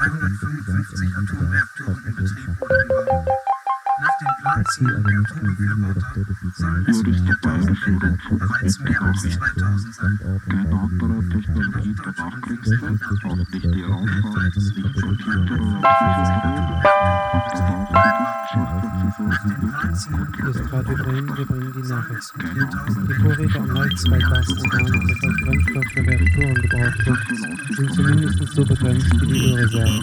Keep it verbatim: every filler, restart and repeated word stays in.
dreihundertfünfundfünfzig Atomreaktoren in Betrieb oder im Bau. Nach den Planzielen der Atombefürworter sollen es bis zweitausendfünfhundert bereits mehr als zweitausend sein. Technologie der Nachkriegszeit offensichtlich die Raumfahrt des Lichtverkehrter Hier ist Radio Bremen, wir bringen die Nachrichten. Die Vorräte an Leitzweitgasorganen, das als Brennstoff für Reaktoren gebraucht wird, sind zumindest so begrenzt wie die Ölreserven.